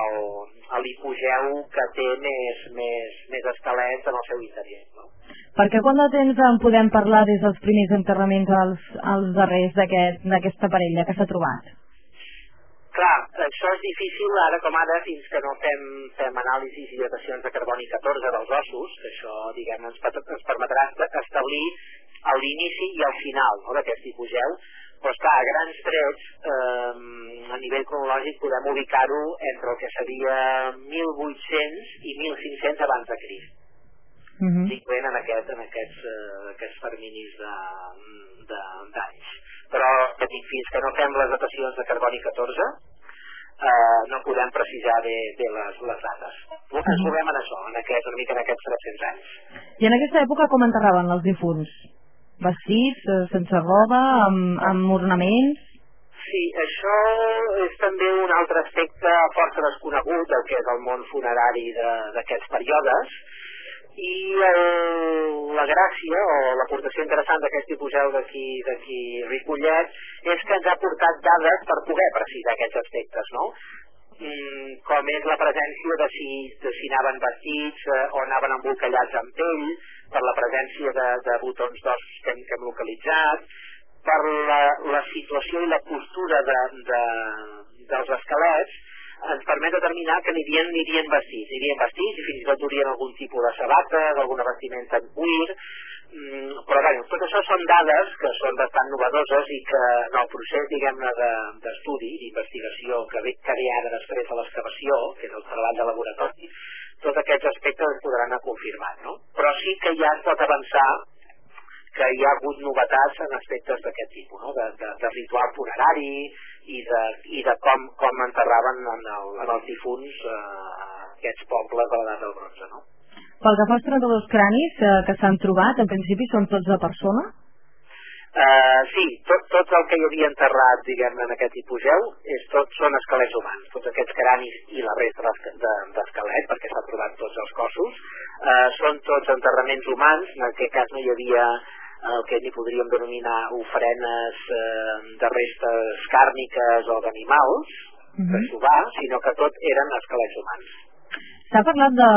l'hipogeu que té més, més, més esquelets en el seu interior. No? Perquè quant de temps en podem parlar des dels primers enterraments als, als darrers d'aquesta aquest, parella que s'ha trobat? Clar, això és difícil ara com ara fins que no fem, fem anàlisis i datacions de carboni catorze dels ossos, que això diguem, ens, ens permetrà establir l'inici i el final, no, d'aquest hipogeu. Però està, a grans trets, eh, a nivell cronològic podem ubicar-ho entre el que seria mil vuit-cents i mil cinc-cents abans de Crist. Uh-huh. Incloent en, aquest, en aquests, uh, aquests terminis d'anys. Però que dic, fins que no fem les datacions de carboni catorze, uh, no podem precisar bé, bé les, les dates. Uh-huh. Ens movem en això, en aquest, una mica en aquests tres-cents anys. I en aquesta època com enterraven els difunts? Vestits, sense roba, amb, amb ornaments? Sí, això és també un altre aspecte força desconegut del que és el món funerari d'aquests períodes, i el, la gràcia o l'aportació interessant d'aquest museu d'aquí d'aquí Ripollet és que ens ha portat dades per poder precisar aquests aspectes, no? Mm, com és la presència de si, de si anaven vestits eh, o anaven embolcallats amb pell, per la presència de, de botons d'os que, que hem localitzat, per la, la situació i la postura de, de, dels esquelets, ens permet determinar que n'hi havia vestits, n'hi havia vestits i fins i tot durien algun tipus de sabata, d'alguna vestimenta en cuir, mm, però bé, tot això són dades que són bastant novedoses i que en el procés, diguem-ne, d'estudi, d'investigació que ve, que ve ara després de l'excavació, que és el treball de laboratori, tots aquests aspectes es podran anar confirmant, no? Però sí que ja es pot avançar que hi ha hagut novetats en aspectes d'aquest tipus, no? de, de, de ritual funerari i de, i de com, com enterraven en, el, en els difunts eh, aquests pobles de l'edat del bronze. No? Pel que fa als trenta-dos cranis eh, que s'han trobat, en principi són tots de persona? Uh, sí, tot, tot el que hi havia enterrat, diguem-ne, en aquest hipogeu, és tot, són esquelets humans. Tots aquests cranis i la resta d'esquelet, perquè s'han trobat tots els cossos, uh, són tots enterraments humans. En aquest cas no hi havia el que n'hi podríem denominar ofrenes eh, de restes càrniques o d'animals, uh-huh. per trobar, sinó que tot eren esquelets humans. S'ha parlat de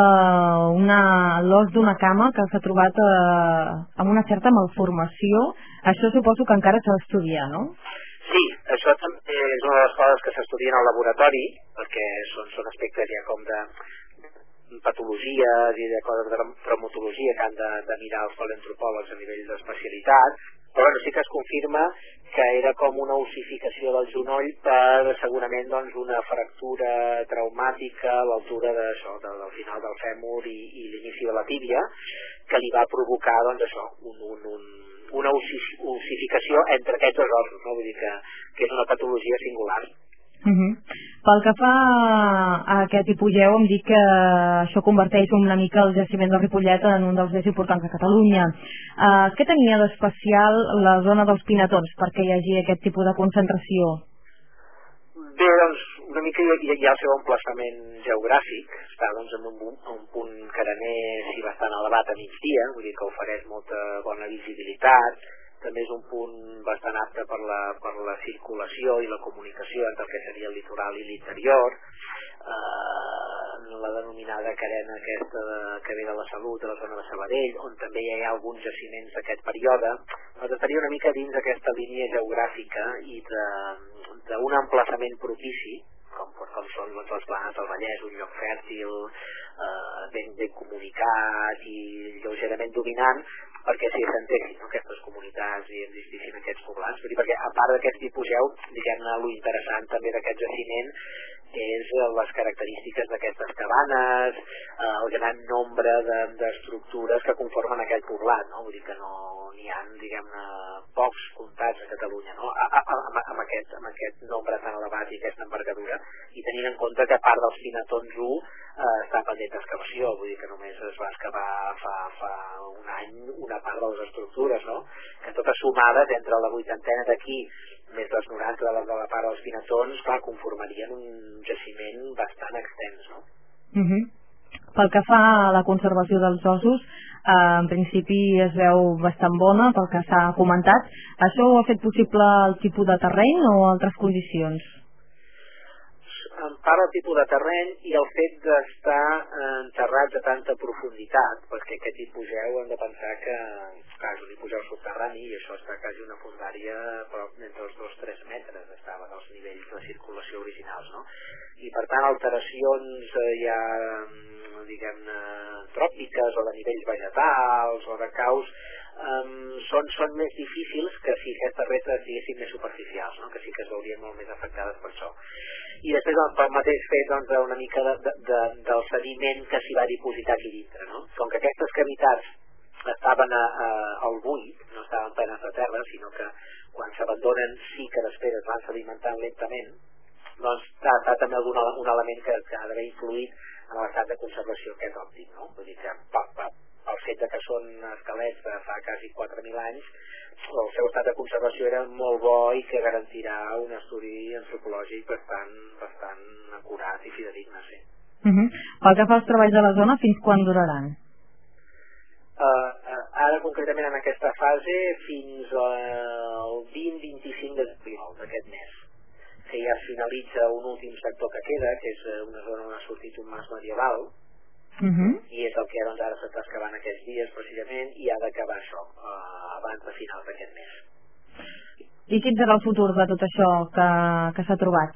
l'os d'una cama que s'ha trobat eh, amb una certa malformació. Això suposo que encara s'ha d'estudiar, no? Sí, això també és una de les coses que s'estudien al laboratori, perquè són, són aspectes ja com de patologies i de coses de traumatologia que han de, de mirar els paleoantropòlegs a nivell d'especialitat, però bueno, sí que es confirma que era com una ossificació del genoll per segurament doncs, una fractura traumàtica a l'altura de, això, de, del final del fèmur i, i l'inici de la tíbia, que li va provocar doncs, això, un, un, un, una ossificació entre aquests dos ossos, no? Vull dir que, que és una patologia singular. Uh-huh. Pel que fa a aquest hipogeu, em dic que això converteix una mica el jaciment de Ripollet en un dels més importants de Catalunya. Uh, què tenia d'especial la zona dels Pinatons perquè hi hagi aquest tipus de concentració? Bé, doncs, una mica hi, hi ha el seu emplaçament geogràfic, està doncs, en un, un punt carener sí, bastant elevat a migdia, vull dir que ofereix molta bona visibilitat. També és un punt bastant apte per la, per la circulació i la comunicació entre el que seria el litoral i l'interior. Eh, la denominada carena aquesta de, que ve de la Salut, de la zona de Sabadell, on també hi ha alguns jaciments d'aquest període, doncs estaria una mica dins d'aquesta línia geogràfica i d'un emplaçament propici, com, com són doncs, les Planes del Vallès, un lloc fèrtil, eh, ben, ben comunicat i lleugerament dominant, perquè s'hi assentessin no, aquestes comunitats i existissin aquests poblats. Perquè a part d'aquest hipogeu, diguem-ne, l'interessant també d'aquest jaciment és les característiques d'aquestes cabanes, el gran nombre d'estructures que conformen aquest poblat, no? Vull dir que no n'hi ha, diguem-ne, pocs comptats a Catalunya, no? A, a, a, amb, aquest, amb aquest nombre tan elevat i aquesta envergadura, i tenint en compte que a part dels Pinatons u eh, està pendent d'excavació, vull dir que només es va excavar fa, fa un any una part de les estructures, no? Que totes sumades entre la vuitantena d'aquí més les noranta de la, de la part dels Pinatons, clar, conformarien un jaciment bastant extens, no? Uh-huh. Pel que fa a la conservació dels ossos, eh, en principi es veu bastant bona, pel que s'ha comentat. Això ho ha fet possible el tipus de terreny o altres condicions? En part el tipus de terreny i el fet d'estar enterrats a tanta profunditat, perquè aquest hipogeu hem de pensar que clar, és un hipogeu subterrani i això està quasi una fondària prop d'entre els dos a tres metres, estaven els nivells de circulació originals, no? I per tant alteracions eh, ja, diguem-ne, tròpiques o de nivells vegetals o de caus Um, són, són més difícils que si aquestes restes siguessin més superficials, no? Que sí que es veurien molt més afectades per això. I després pel mateix fet doncs, una mica de, de, de, dels sediment que s'hi va dipositar aquí dintre, no? Com que aquestes cavitats estaven a, a, al buit, no estaven plenes de terra, sinó que quan s'abandonen sí que després es van sedimentant lentament, doncs ha estat també algun, un element que, que ha d'haver influït en l'estat de conservació aquest òptic, no? Vull dir que pa, pa, el fet de que són esquelets de fa quasi quatre mil anys, el seu estat de conservació era molt bo i que garantirà un estudi antropològic bastant, bastant acurat i fidedigne, sí. Uh -huh. Pel que fa als treballs de la zona, fins quan duraran? Uh, uh, ara concretament en aquesta fase fins al vint a vint-i-cinc de juliol d'aquest mes, que ja es finalitza un últim sector que queda, que és una zona on ha sortit un mas medieval, uh -huh. i és el que doncs, ara s'està excavant aquests dies precisament, i ha d'acabar això uh, abans de finals d'aquest mes. I quin serà el futur de tot això que, que s'ha trobat?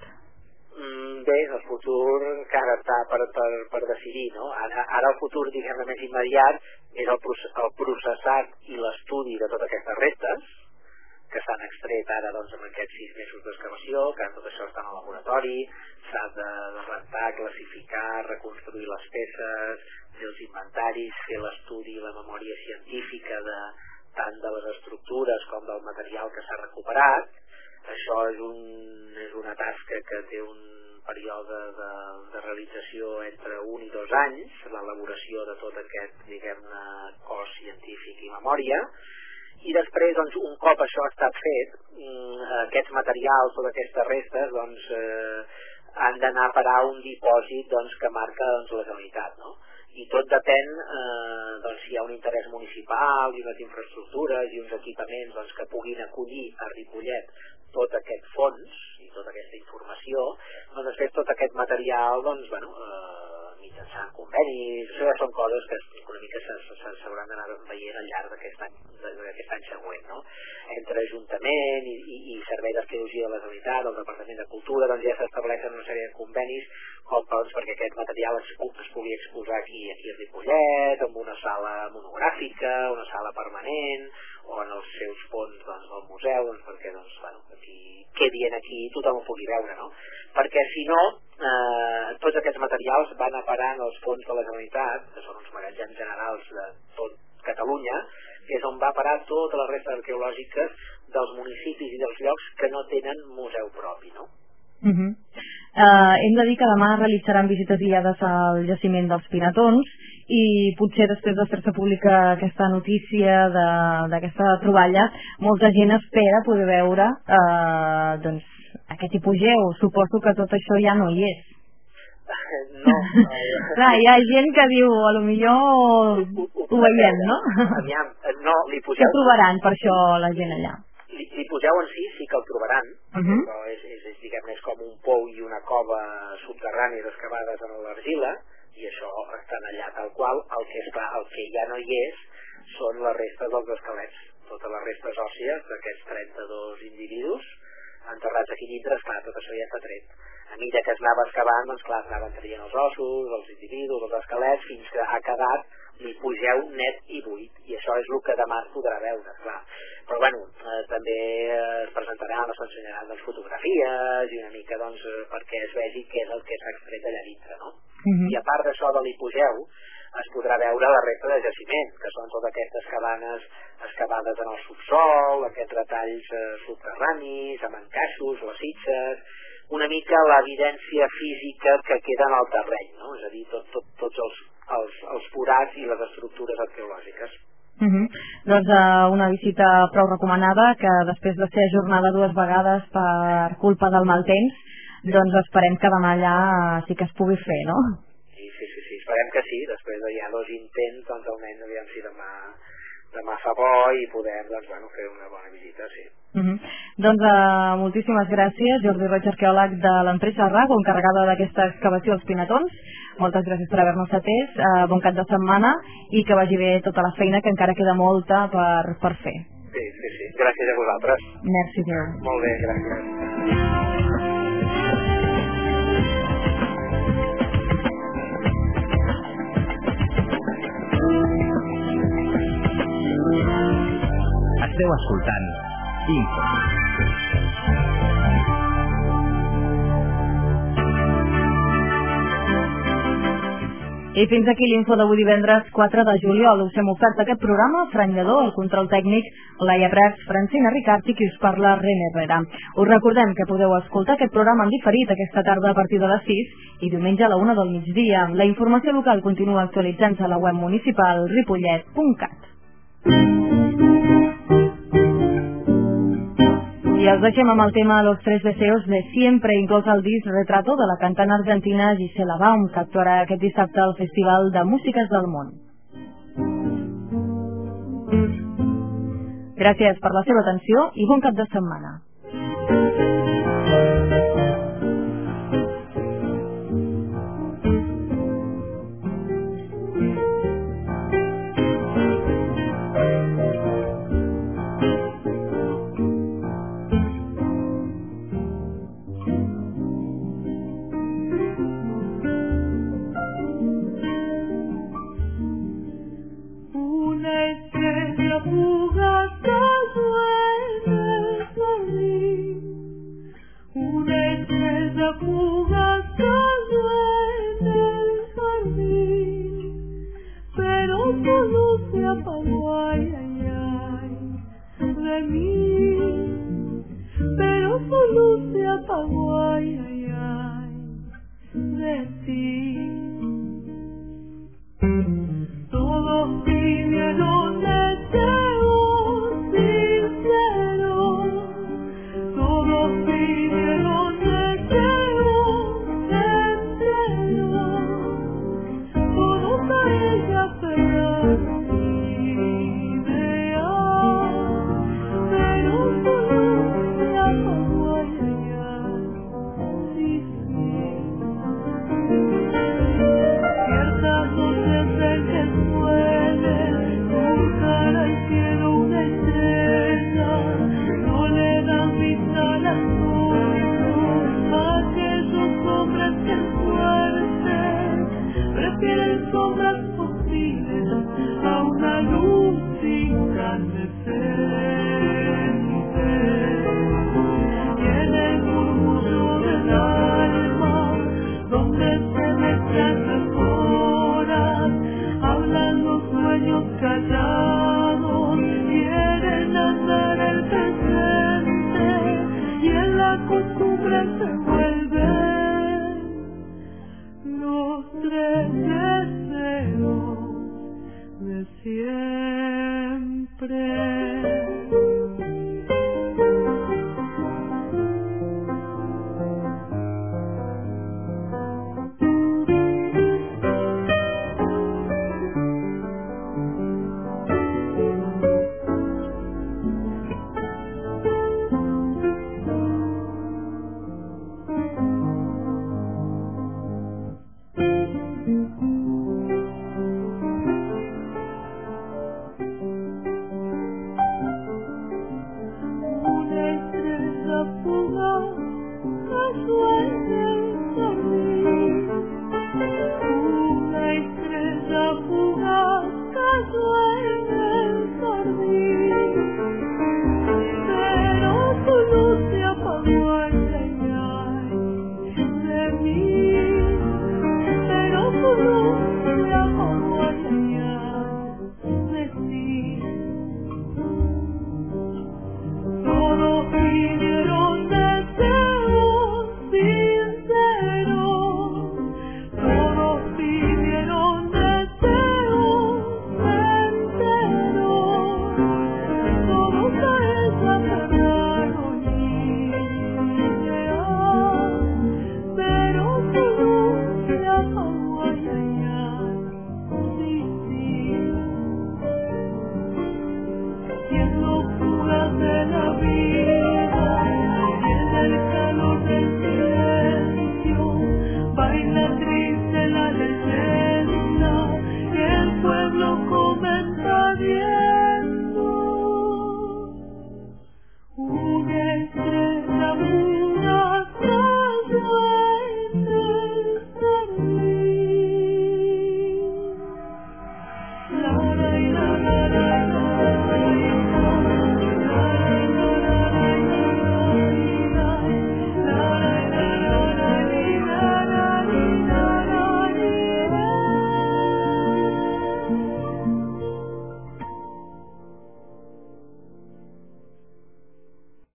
Mm, bé, el futur encara està per, per, per decidir, no? Ara, ara el futur, diguem-ne, més immediat és el, el processat i l'estudi de totes aquestes restes que s'han extret ara doncs, amb aquests sis mesos d'excavació, que tot això està en el laboratori, s'ha de, de rentar, classificar, reconstruir les peces, fer els inventaris, fer l'estudi i la memòria científica de, tant de les estructures com del material que s'ha recuperat. Això és, un, és una tasca que té un període de, de realització entre un i dos anys, l'elaboració de tot aquest, diguem-ne, cos científic i memòria, i després, doncs, un cop això ha estat fet, aquests materials o aquestes restes doncs, eh, han d'anar a parar un dipòsit doncs, que marca doncs, la Generalitat, no? I tot depèn eh, doncs, si hi ha un interès municipal i unes infraestructures i uns equipaments doncs, que puguin acollir a Ripollet tot aquest fons i tota aquesta informació, doncs després tot aquest material doncs, bueno, eh, mitjançant convenis, això ja són coses que una mica s'hauran d'anar veient al llarg d'aquest any, d'aquest any següent, no? Entre Ajuntament i, i, i Servei d'Arqueologia de la Generalitat, el Departament de Cultura, doncs ja s'estableixen una sèrie de convenis com, doncs, perquè aquest material es, es pugui exposar aquí, aquí a Ripollet, amb una sala monogràfica, una sala permanent, o en els seus fons doncs, del museu, doncs, perquè doncs, bueno, aquí, quedi aquí i tothom ho pugui veure, no? Perquè si no, eh, tots aquests materials van a parar en els fons de la Generalitat, que són uns magatzems generals de tot Catalunya, que és on va parar totes les restes arqueològiques dels municipis i dels llocs que no tenen museu propi, no? Uh -huh. uh, hem de dir que demà realitzaran visites guiades al jaciment dels Pinatons i potser després de fer-se pública aquesta notícia d'aquesta troballa, molta gent espera poder veure uh, doncs, aquest hipogeu. Suposo que tot això ja no hi és. No. Clar, hi ha gent que diu, a lo millor ho veiem, no? Aviam, no, l'hipogeu... Ho trobaran per això la gent allà. L'hipogeu en si sí que el trobaran, uh -huh. però és, és, és diguem-ne, és com un pou i una cova subterrània excavades en l'argila, i això estan allà tal qual. El que és clar, el que ja no hi és són les restes dels esquelets, totes les restes òssies d'aquests trenta-dos individus enterrats aquí dintre. Esclar, tot això ja està tret. A mesura que es anava excavant, doncs clar, es anaven traient els ossos, els individus, els esquelets, fins que ha quedat l'hipogeu net i buit, i això és el que demà es podrà veure, clar. Però bueno, eh, també es presentaran, es ensenyaran doncs, fotografies i una mica doncs, perquè es vegi què és el que s'ha extret allà dintre, no? Uh-huh. I a part d'això de l'hipogeu, es podrà veure la resta de jaciment, que són totes aquestes cabanes excavades en el subsol, aquests retalls eh, subterranis, amb encaixos, les sitges, una mica l'evidència física que queda en el terreny, no? És a dir, tot, tot, tots els, els, els forats i les estructures arqueològiques. Uh -huh. Doncs uh, una visita prou recomanada, que després de ser ajornada dues vegades per culpa del mal temps, doncs esperem que demà allà uh, sí que es pugui fer, no? Sí, sí, sí, sí, esperem que sí, després de ja dos intents, doncs almenys aviam si demà, demà fa bo i podem doncs, bueno, fer una bona visita, sí. Uh -huh. Doncs uh, moltíssimes gràcies, Jordi Roig, arqueòleg de l'empresa RAGO, encarregada d'aquesta excavació als Pinatons. Moltes gràcies per haver-nos atès, uh, bon cap de setmana i que vagi bé tota la feina, que encara queda molta per, per fer. Sí, sí, sí, gràcies a vosaltres. Merci, Déu. Molt bé, gràcies. Esteu escoltant Info. I fins aquí l'info d'avui divendres quatre de juliol. Us hem ofert aquest programa, Fran Lledó, el control tècnic, Laia Prats, Francina Ricart i qui us parla, René Herrera. Us recordem que podeu escoltar aquest programa en diferit aquesta tarda a partir de les sis i diumenge a la una del migdia. La informació local continua actualitzant-se a la web municipal ripollet punt cat. I els deixem amb el tema Los tres deseos de siempre, inclòs el disc Retrato de la cantant argentina Gisela Baum, que actuarà aquest dissabte al Festival de Músiques del Món. Gràcies per la seva atenció i bon cap de setmana. Pero tu luz se apagó.